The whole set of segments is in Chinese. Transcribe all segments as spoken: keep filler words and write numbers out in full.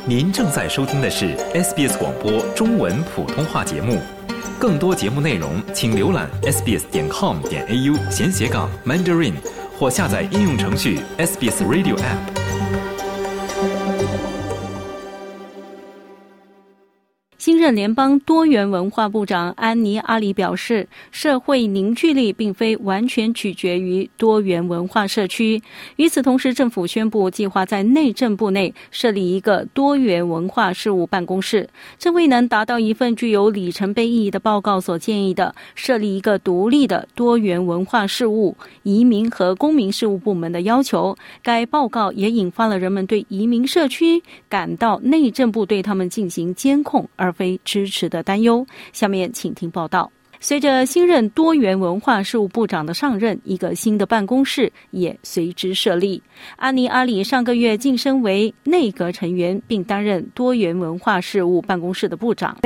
您正在收听的是 S B S 广播中文普通话节目。更多节目内容，请浏览 s b s 点 com 点 a u 闲斜杠 Mandarin 或下载应用程序 S B S Radio App。 新任联邦多元文化部长安妮·阿里表示，社会凝聚力并非完全取决于多元文化社区。与此同时，政府宣布计划在内政部内设立一个多元文化事务办公室，这未能达到一份具有里程碑意义的报告所建议的设立一个独立的多元文化事务、移民和公民事务部门的要求。该报告也引发了人们对移民社区感到内政部对他们进行监控而非支持的担忧。下面请听报道。随着新任多元文化事务部长的上任，一个新的办公室也随之设立。安妮·阿里上个月晋升为内阁成员，并担任多元文化事务办公室的部长。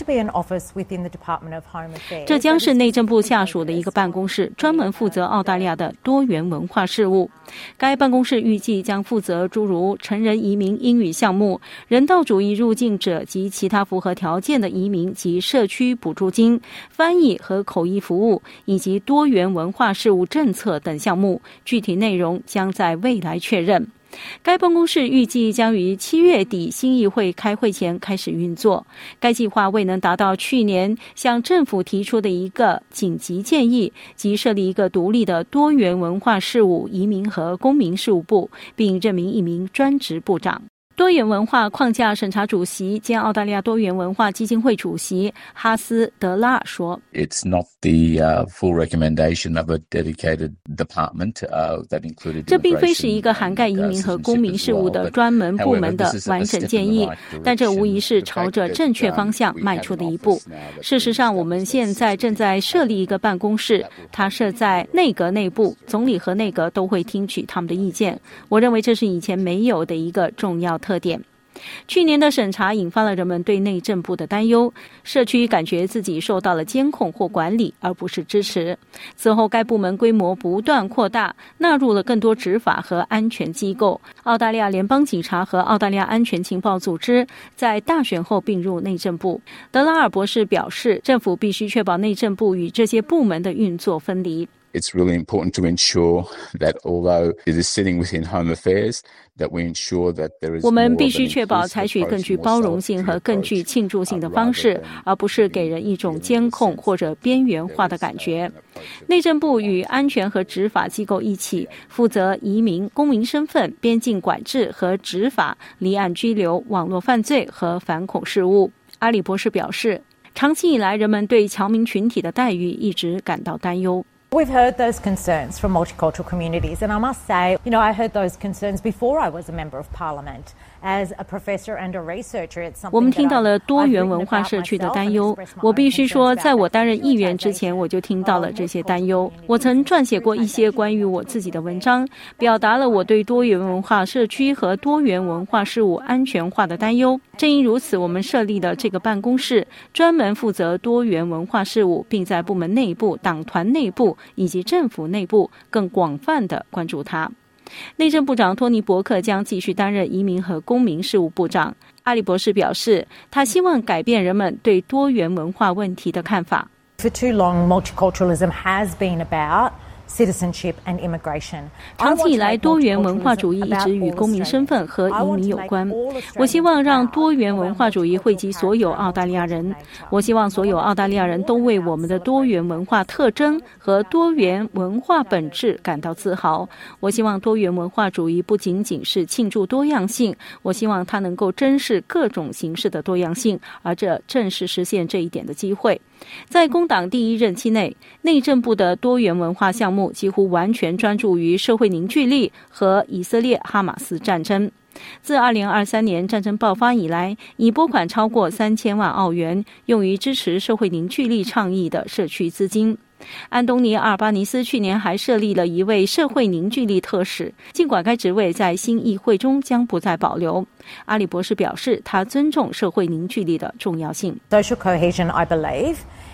这将是内政部下属的一个办公室，专门负责澳大利亚的多元文化事务。该办公室预计将负责诸如成人移民英语项目、人道主义入境者及其他符合条件的移民及社区补助金、翻译和口译服务以及多元文化事务政策等项目，具体内容将在未来确认。该办公室预计将于七月底新议会开会前开始运作。该计划未能达到去年向政府提出的一个紧急建议，即设立一个独立的多元文化事务、移民和公民事务部，并任命一名专职部长。多元文化框架审查主席兼澳大利亚多元文化基金会主席哈斯·德拉尔说 It's not the uh, full recommendation of a dedicated department uh, that included 这并非是一个涵盖移民和公民事务的专门部门的完整建议，但这无疑是朝着正确方向迈出的一步。事实上，我们现在正在设立一个办公室，它设在内阁内部，总理和内阁都会听取他们的意见。我认为这是以前没有的一个重要特点。去年的审查引发了人们对内政部的担忧，社区感觉自己受到了监控或管理，而不是支持。此后该部门规模不断扩大，纳入了更多执法和安全机构。澳大利亚联邦警察和澳大利亚安全情报组织在大选后并入内政部。德拉尔博士表示，政府必须确保内政部与这些部门的运作分离。 It's really important to ensure that although it is sitting within Home Affairs, that we ensure that there is 我们必须确保采取更具包容性和更具庆祝性的方式，而不是给人一种监控或者边缘化的感觉。内政部与安全和执法机构一起负责移民、公民身份、边境管制和执法、离岸居留、网络犯罪和反恐事务。阿里博士表示，长期以来人们对侨民群体的待遇一直感到担忧。 We've heard those concerns from multicultural communities, and I must say, you know, I heard those concerns before I was a member of Parliament. As a professor and a researcher, it's something 我们听到了多元文化社区的担忧。我必须说，在我担任议员之前，我就听到了这些担忧。我曾撰写过一些关于我自己的文章，表达了我对多元文化社区和多元文化事务安全化的担忧。正因如此，我们设立了这个办公室，专门负责多元文化事务，并在部门内部、党团内部以及政府内部更广泛地关注它。内政部长托尼·伯克将继续担任移民和公民事务部长。阿里博士表示，他希望改变人们对多元文化问题的看法。 For too long, multiculturalism has been about citizenship and immigration. 长期以来，多元文化主义一直与公民身份和移民有关。我希望让多元文化主义惠及所有澳大利亚人。我希望所有澳大利亚人都为我们的多元文化特征和多元文化本质感到自豪。我希望多元文化主义不仅仅是庆祝多样性，我希望它能够珍视各种形式的多样性，而这正是实现这一点的机会。在工党第一任期内，内政部的多元文化项目几乎完全专注于社会凝聚力和以色列哈马斯战争。自二零二三年战争爆发以来，已拨款超过三千万澳元用于支持社会凝聚力倡议的社区资金。安东尼·阿尔巴尼斯去年还设立了一位社会凝聚力特使，尽管该职位在新议会中将不再保留。阿里博士表示，他尊重社会凝聚力的重要性。 Social cohesion, I believe,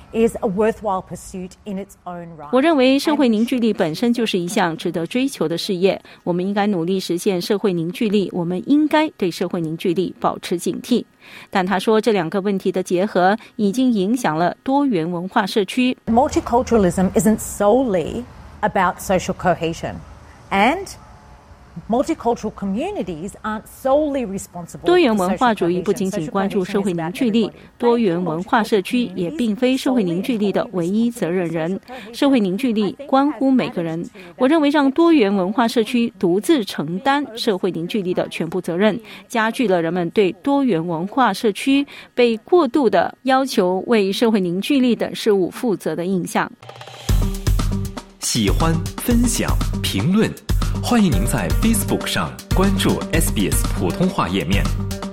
is a worthwhile pursuit in its own right. 我认为社会凝聚力本身就是一项值得追求的事业，我们应该努力实现社会凝聚力，我们应该对社会凝聚力保持警惕。但他说，这两个问题的结合已经影响了多元文化社区。 Multiculturalism isn't solely about social cohesion, and multicultural communities aren't solely responsible. 多元文化主义不仅仅关注社会凝聚力，多元文化社区也并非社会凝聚力的唯一责任人。社会凝聚力关乎每个人。我认为让多元文化社区独自承担社会凝聚力的全部责任，加剧了人们对多元文化社区被过度的要求为社会凝聚力等事务负责的印象。 喜欢、分享、评论，欢迎您在 Facebook 上关注 S B S 普通话页面。